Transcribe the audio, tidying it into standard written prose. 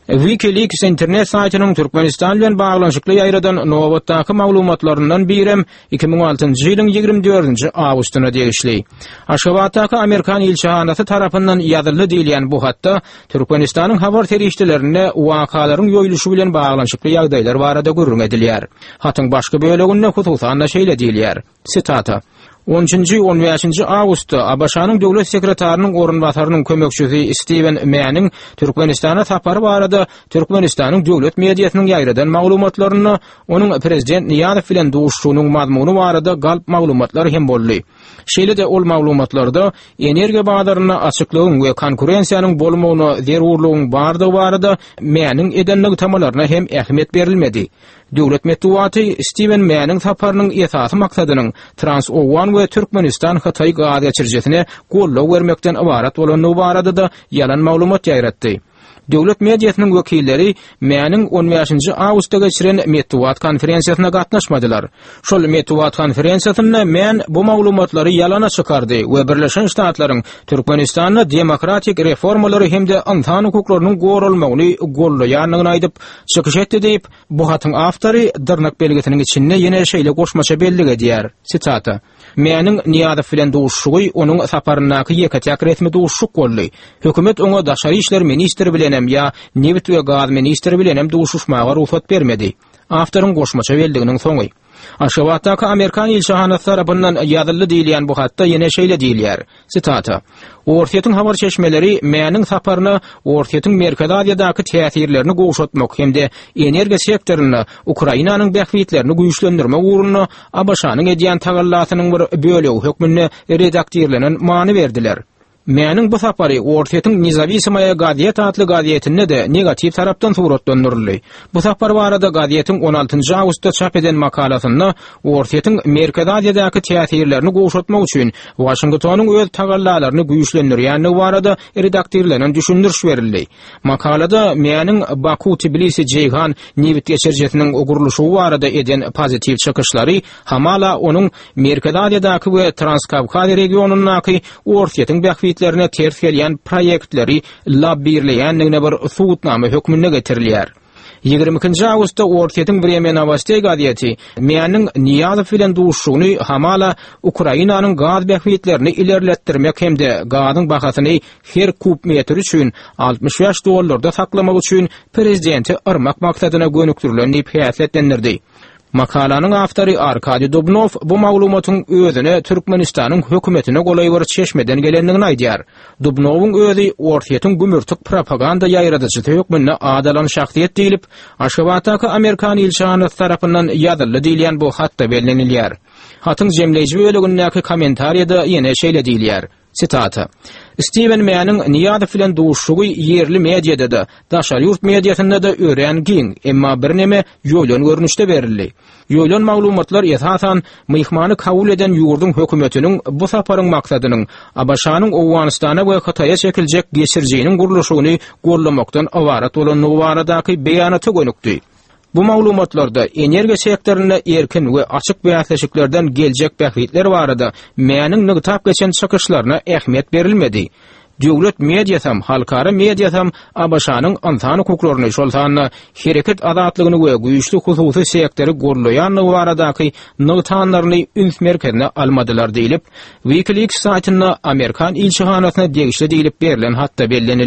WikiLeaks internet saytynyň Türkmenistan bilen baglanşykly ýaýradan nowatdaky maglumatlaryndan birem 2006-njy ýylyň 24-nji awgustyna degişli. Aşgabatdaky Amerikan ilçihanaty tarapyndan ýazyly diýilen bu hatda Türkmenistanyň habar terişçilerine wakalaryň ýoýuluşy bilen baglanşykly ýagdaýlar barada gurrun edilýär. Hatyň başga böleginde hususan şeýle diýilýär. Sitata: 10-15 awgustda Abaşanyň döwlet sekretarynyň orunbasarynyň kömekçisi Steven Manning Türkmenistana tapary barada Türkmenistanyň döwlet mediasynyň ýaýradan maglumatlaryny onuň prezident Niýazow bilen duşuşynyň mazmuny barada galp maglumatlar hem boldy. Şeýle-de ol maglumatlarda energiýa bagdaryna açyklygyň we konkurensiýanyň bolmagyna zerurlygyň bardygy barada Manning edenligi tamalaryna hem ähmiýet berilmedi. Döwlet metbuaty Steven Manning taparynyň esasy maksadynyň Trans-Owan we Türkmenistan Hatay gaz geçirjesine gollaw bermekden ibarat bolanyny barada da ýalan maglumat ýaýratdy. Döwlet mediasynyň wekilleri Manning 15-nji awgustda geçiren metbuat konferensiýasyna gatnaşmadylar. Şol metbuat konferensiýasynda men bu maglumatlary ýalana çykardy we Birleşen Ştatlaryň Türkmenistanyň demokratik reformalary hemde insan hukuklarynyň gorulmagyny gollaýanyny aýdyp çykyş etdi diýip bu hatyň awtory dyrnak belgesiniň içinde ýene şeýle goşmaça belli edýär. Sitata: Manning Niýazow bilen duşuşy onuň saparynaky ýekatyak resmi duşuşyk boldy. Hökümet oňa daşary işler ministri bilen ya Neft we Gaz ministri bilen duşuşmaga ruhsat bermedi. Awtoryň goşmaça belliginiň soňy. Aşgabatdaky Amerikan ilçihanaty tarapyndan ýazyly diýilýän bu hatda ýene şeýle diýilýär. Sitata: Ortaýatyň habar çeşmeleri Manning saparyny Ortaýatyň Merkezi Aziýadaky täsirlerini goşatmak hemde energiýa sektoruny Ukrainanyň bähwitlerini güýçlendirmek uğruna Abaşanyň edýän tagallatynyň bir bölegi hökmüne redaktirlenen many berdiler. Manning bu sapary Ortaýatyň Nizavysymaya gaziýet adly gaziýetinde de negativ tarapdan suratlandyryly. Bu sapar barada gaziýetiň 16-njy awgustda çap eden makalasyna Ortaýatyň Merkezi Aziýadaky täsirlerini goşatmak üçin Washingtonyň öz tagallalaryny güýçlendirýäni barada redaktirlenen düşündiriş berildi. Makalada Manning Baku, Tbilisi, Ceyhan neft geçirjesiniň guruluşy barada eden pozitiv çykyşlary hamala onuň Merkezi Aziýadaky we Transkawkaz regionunyňky Ortaýatyň bähwitlerine ters gelýän proyektleri labbirleýänligine bir suwutnama hökmüne getirilýär. 22-nji awgustda Ortaýatyň Bremen Novosti gaziýeti Manning Niýazow bilen duşuşyny hamala Ukrainanyň gaz bähwitlerini ilerletdirmek hemde gazyň bahasyny her kub metr üçin $65 saklamak üçin prezidenti ırmak maksadyna gönükdirilen diýip häsletlendirdi. Makalanyň awtory Arkady Dubnov bu maglumatyň özüne Türkmenistanyň hökümetine golay bir çeşmeden gelenligini aýdýar. Dubnowyň özü Ortaýatyň gümürtük propaganda ýaýradyjy hökmüne adalan şahsiýet diýilip, Aşgabatdaky Amerikan ilçihanaty tarapyndan ýazyly diýilen bu hatda bellenilýär. Hatyň jemleýiji bölegindäki kommentariýada ýene şeýle diýilýär. Sitata: Steven Manning Niýazow bilen duşuşy ýerli mediada da, daşary ýurt mediasynda da ören giň, emma birneme ýolun görnüşde berildi. Ýolun maglumatlar esasan myhmany kabul eden ýurduň hökümetiniň bu saparyň maksadynyň Abaşanyň Owganistana we Hataýa çekiljek geçirjeginiň guruluşyny gollamakdan awarat bolanyny baradaky beýanaty gönükdi. Bu maglumatlarda energiýa sektoruny erkin we açyk beýanlaşyklardan geljek bähwitler barada Manning nygtap geçen çykyşlaryna ähmiýet berilmedi. Döwlet mediasam, halkara mediasam Abaşanyň insan hukuklaryny şolsanyna hereket azatlygyny we güýçli hususy sektory gorlaýanyny baradaky nygtanlaryny üns merkezine almadylar diýilip, WikiLeaks saytyna Amerikan ilçihanasyna degişli diýilip berilen hatda bellenildi.